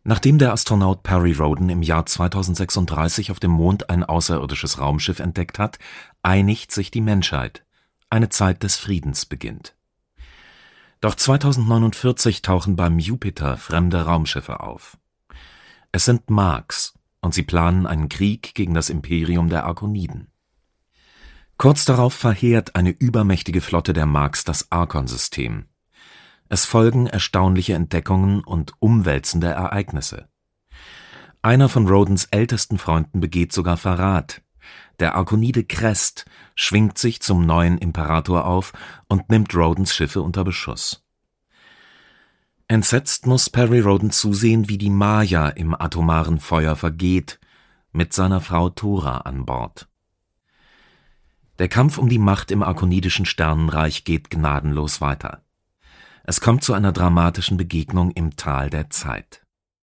Nachdem der Astronaut Perry Rhodan im Jahr 2036 auf dem Mond ein außerirdisches Raumschiff entdeckt hat, einigt sich die Menschheit. Eine Zeit des Friedens beginnt. Doch 2049 tauchen beim Jupiter fremde Raumschiffe auf. Es sind Marks, und sie planen einen Krieg gegen das Imperium der Arkoniden. Kurz darauf verheert eine übermächtige Flotte der Marks das Arkon-System. Es folgen erstaunliche Entdeckungen und umwälzende Ereignisse. Einer von Rhodans ältesten Freunden begeht sogar Verrat. Der Arkonide Crest schwingt sich zum neuen Imperator auf und nimmt Rhodans Schiffe unter Beschuss. Entsetzt muss Perry Rhodan zusehen, wie die Maya im atomaren Feuer vergeht, mit seiner Frau Thora an Bord. Der Kampf um die Macht im arkonidischen Sternenreich geht gnadenlos weiter. Es kommt zu einer dramatischen Begegnung im Tal der Zeit.